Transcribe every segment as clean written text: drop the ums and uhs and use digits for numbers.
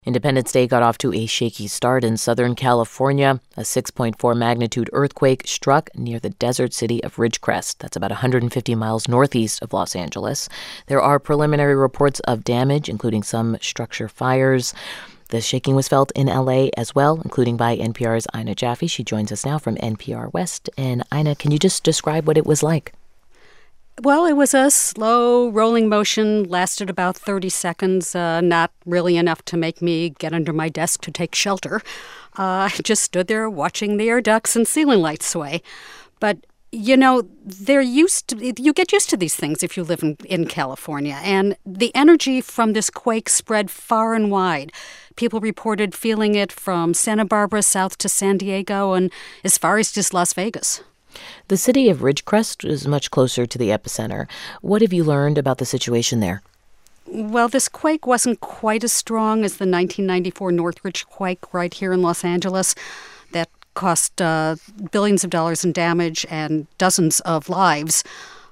Independence Day got off to a shaky start in Southern California. A 6.4 magnitude earthquake struck near the desert city of Ridgecrest. That's about 150 miles northeast of Los Angeles. There are preliminary reports of damage, including some structure fires. The shaking was felt in L.A. as well, including by NPR's Ina Jaffe. She joins us now from NPR West. And Ina, can you just describe what it was like? Well, it was a slow rolling motion, lasted about 30 seconds, not really enough to make me get under my desk to take shelter. I just stood there watching the air ducts and ceiling lights sway. But you know, you get used to these things if you live in California. And the energy from this quake spread far and wide. People reported feeling it from Santa Barbara south to San Diego and as far as just Las Vegas. The city of Ridgecrest is much closer to the epicenter. What have you learned about the situation there? Well, this quake wasn't quite as strong as the 1994 Northridge quake right here in Los Angeles. That cost billions of dollars in damage and dozens of lives.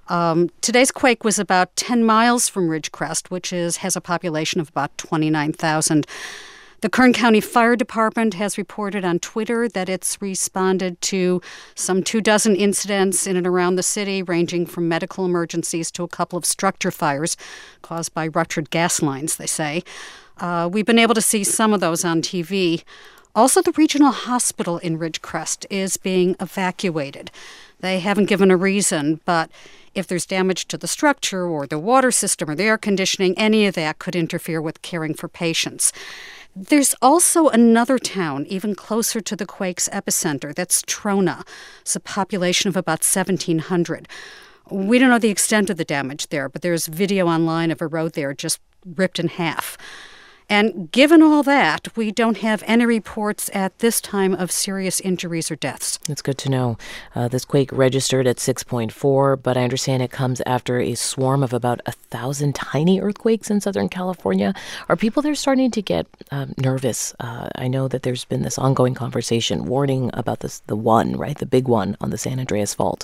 Today's quake was about 10 miles from Ridgecrest, which has a population of about 29,000. The Kern County Fire Department has reported on Twitter that it's responded to some 24 incidents in and around the city, ranging from medical emergencies to a couple of structure fires caused by ruptured gas lines, they say. We've been able to see some of those on TV. Also, the regional hospital in Ridgecrest is being evacuated. They haven't given a reason, but if there's damage to the structure or the water system or the air conditioning, any of that could interfere with caring for patients. There's also another town even closer to the quake's epicenter. That's Trona. It's a population of about 1,700. We don't know the extent of the damage there, but there's video online of a road there just ripped in half. And given all that, we don't have any reports at this time of serious injuries or deaths. That's good to know. This quake registered at 6.4, but I understand it comes after a swarm of about 1,000 tiny earthquakes in Southern California. Are people there starting to get nervous? I know that there's been this ongoing conversation warning about the big one on the San Andreas Fault.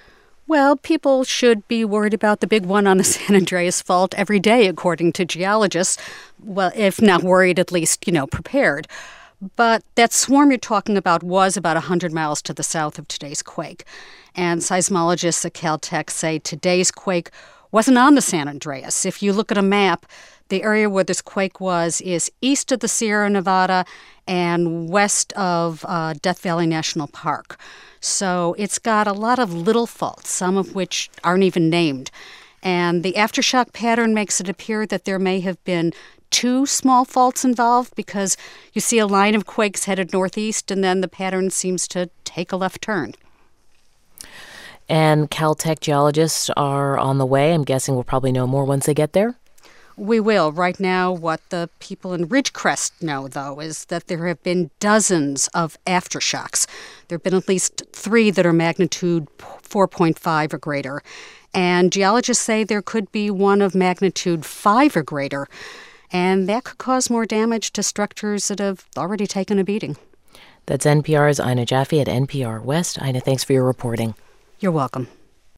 Well, people should be worried about the big one on the San Andreas Fault every day, according to geologists. Well, if not worried, at least, prepared. But that swarm you're talking about was about 100 miles to the south of today's quake. And seismologists at Caltech say today's quake wasn't on the San Andreas. If you look at a map, the area where this quake is east of the Sierra Nevada and west of Death Valley National Park. So it's got a lot of little faults, some of which aren't even named. And the aftershock pattern makes it appear that there may have been 2 small faults involved because you see a line of quakes headed northeast and then the pattern seems to take a left turn. And Caltech geologists are on the way. I'm guessing we'll probably know more once they get there. We will. Right now, what the people in Ridgecrest know, though, is that there have been dozens of aftershocks. There have been at least 3 that are magnitude 4.5 or greater. And geologists say there could be one of magnitude 5 or greater. And that could cause more damage to structures that have already taken a beating. That's NPR's Ina Jaffe at NPR West. Ina, thanks for your reporting. You're welcome.